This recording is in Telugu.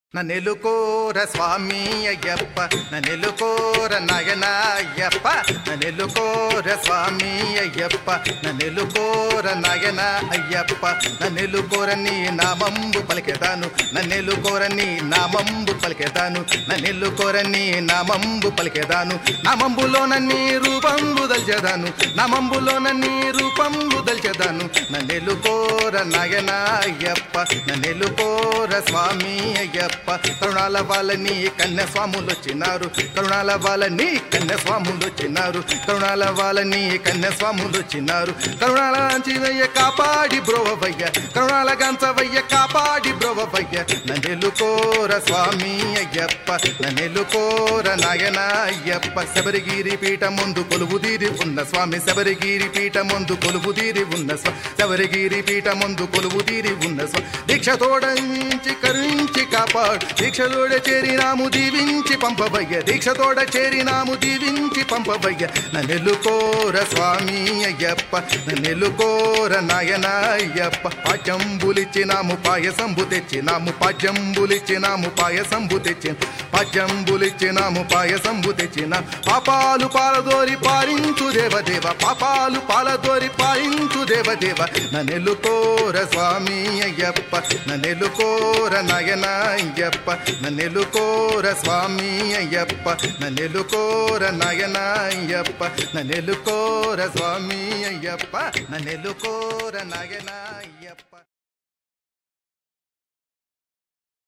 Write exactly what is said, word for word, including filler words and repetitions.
నన్నెలుకోర స్వామి అయ్యప్ప నన్నెలుకోర నయన అయ్యప్ప నన్నెలుకోర స్వామి అయ్యప్ప నన్నెలుకోర నయన అయ్యప్ప నన్నెలుకోర నీ నామంబు పలికెదాను నన్నెలుకోర నీ నామంబు పలికెదాను నన్నెలుకోర నీ నామంబు పలికెదాను నామంబులోన నీ రూపంబు దల్చెదాను నామంబులోన నీ రూపంబు దల్చెదాను నన్నెలుకోర నయన అయ్యప్ప నన్నెలుకోర స్వామి అయ్యప్ప కరుణాల వాళ్ళని కన్య స్వాములు వచ్చినారు కరుణాల వాళ్ళని కన్య స్వాములు వచ్చినారు కరుణాల వాళ్ళని కన్య స్వాములు వచ్చినారు కరుణాల అంచివయ్య కాపాడి బ్రోవయ్య కరుణాల గంచవయ్య కాపాడి బ్రోవయ్య నన్నెలుకోర స్వామి అయ్యప్ప నన్నెలుకోర నాయన అయ్యప్ప శబరిగిరి పీఠ ముందు కొలువుదీరి ఉన్న స్వామి శబరిగిరి పీఠ ముందు కొలువుదీరి ఉన్న స్వామి శబరిగిరి పీఠ ముందు కొలువుదీరి ఉన్న స్వామి దీక్ష తోడించి కరుణించి కాపాడు దీక్షతోడ చేరినాము దీవించి పంపవయ్య దీక్షతోడ చేరినాము దీవించి పంపవయ్య నన్నెలుకోర స్వామి అయ్యప్ప నన్నెలుకోర నాయన అయ్యప్ప పాచంబులిచ్చినాము పాయసంబు తెచ్చినాము పాచంబులిచ్చినాము పాయసంబు తెచ్చిన పాచంబులిచ్చినాము పాయసంబు తెచ్చిన పాపాలు పాలదోరి పాలించు దేవదేవ పాపాలు పాలదోరి పాలించు దేవదేవ నన్నెలుకోర స్వామి అయ్యప్ప నన్నెలుకోర నాయన అయ్యప్ప నన్నెలుకోర స్వామి అయ్యప్ప నన్నెలుకోర నాయన అయ్యప్ప నన్నెలుకోర స్వామి అయ్యప్ప నన్నెలుకోర నాయన అయ్యప్ప.